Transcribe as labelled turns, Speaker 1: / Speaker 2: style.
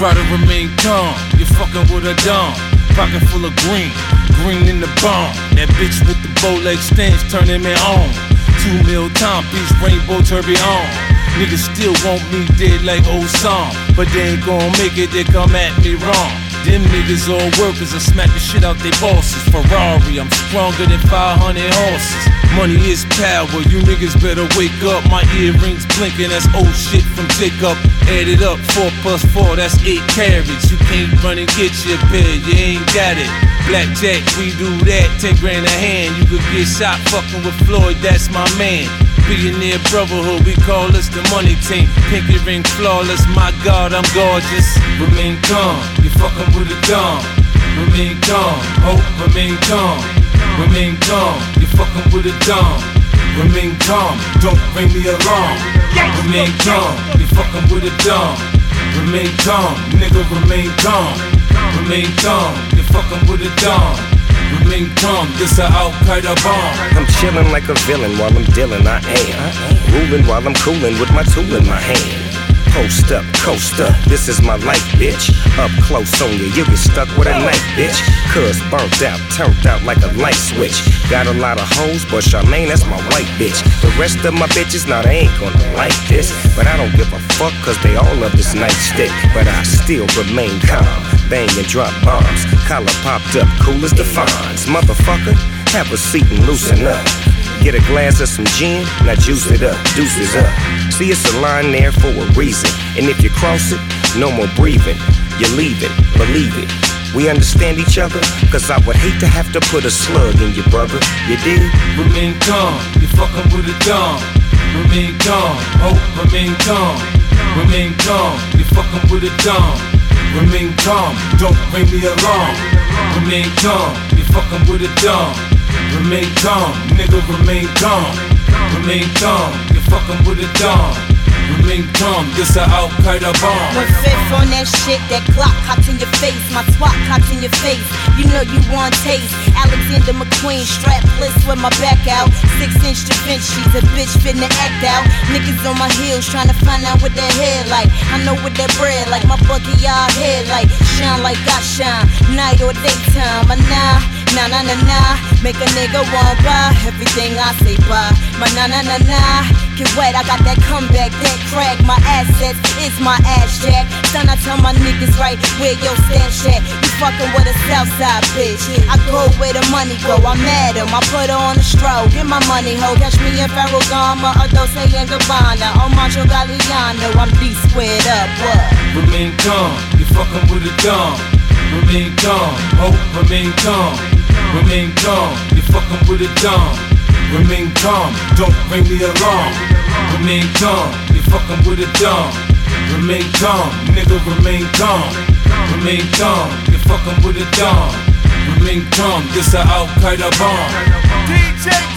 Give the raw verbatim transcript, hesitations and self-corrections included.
Speaker 1: Try to remain calm, you're fucking with a dom. Pocket full of green, green in the bomb. That bitch with the bow leg stance turning me on. Two mil timepiece, rainbow tourbillon. Niggas still want me dead like old song, but they ain't gon' make it, they come at me wrong. Them niggas all workers and smack the shit out they bosses. Ferrari, I'm stronger than five hundred horses. Money is power, you niggas better wake up. My earrings blinking, that's old shit from Jacob. Add it up, four plus four, that's eight carats. You can't run and get your pair, you ain't got it. Blackjack, we do that, ten grand a hand. You could get shot fucking with Floyd, that's my man. Billionaire brotherhood, we call us the money team. Pinky ring flawless, my God, I'm gorgeous. Remain calm, you fucking with a dom. Remain calm, oh, remain calm. Remain calm, you fucking with a dom. Remain calm, don't ring the alarm. Remain calm, you fucking with a dom. Remain calm, nigga, remain calm. Remain calm, you fucking with a dom. Remain calm, this a Al-Qaeda bomb.
Speaker 2: I'm chillin' like a villain while I'm dealing, I am. Ruling while I'm coolin' with my tool in my hand. Post up, coast up, this is my life, bitch. Up close on you, you get stuck with a knife, bitch. Cuz burnt out, turned out like a light switch. Got a lot of hoes, but Charmaine, that's my white bitch. The rest of my bitches, nah, they ain't gonna like this. But I don't give a fuck, cause they all love this nightstick. But I still remain calm, bang and drop bombs. Collar popped up, cool as the Fonz. Motherfucker, have a seat and loosen up. Get a glass of some gin, now juice it up, deuces up. See, it's a line there for a reason. And if you cross it, no more breathing. You're leaving, believe it. We understand each other, cause I would hate to have to put a slug in you, brother. You dig?
Speaker 1: Remain calm, you fucking with a dom. Remain calm, oh, remain calm. Remain calm, you fucking with a dom. Remain calm, don't ring the alarm. Remain calm, you fucking with a dom. Remain calm, nigga, remain calm. Remain calm, you fucking with a dom. Remain calm, this a Al-Qaeda bomb.
Speaker 3: One fifth on that shit, that Glock cocked in your face. My twat cocked in your face, you know you want taste. Alexander McQueen, strapless with my back out. Six inch Da Vinci's, a bitch finna act out. Niggas on my heels trying to find out what their hair like. I know what that bread like, my bucket y'all head like. Shine like I shine, night or daytime. I nah, nah, nah, nah, nah. Make a nigga want buy everything I say buy. My nah, nah, nah, nah. Get wet, I got that comeback, that crack. My assets is my ass jack. Son, I tell my niggas right where your stash at. You fucking with a Southside bitch. I go where the money go, I'm mad em. I put her on the stroke, get my money ho. Catch me in Ferragamo, Adolce and Gabbana. On Macho Galliano, I'm D squared up, what?
Speaker 1: Remain calm, you fucking with a dom. Remain calm, oh, remain calm. Remain calm, you fucking with a dom. Remain calm, don't ring the alarm. Remain calm, you fucking with a dom. Remain calm, nigga, remain calm. Remain calm, you fucking with a dom. Remain calm, this a Al-Qaeda bomb. D J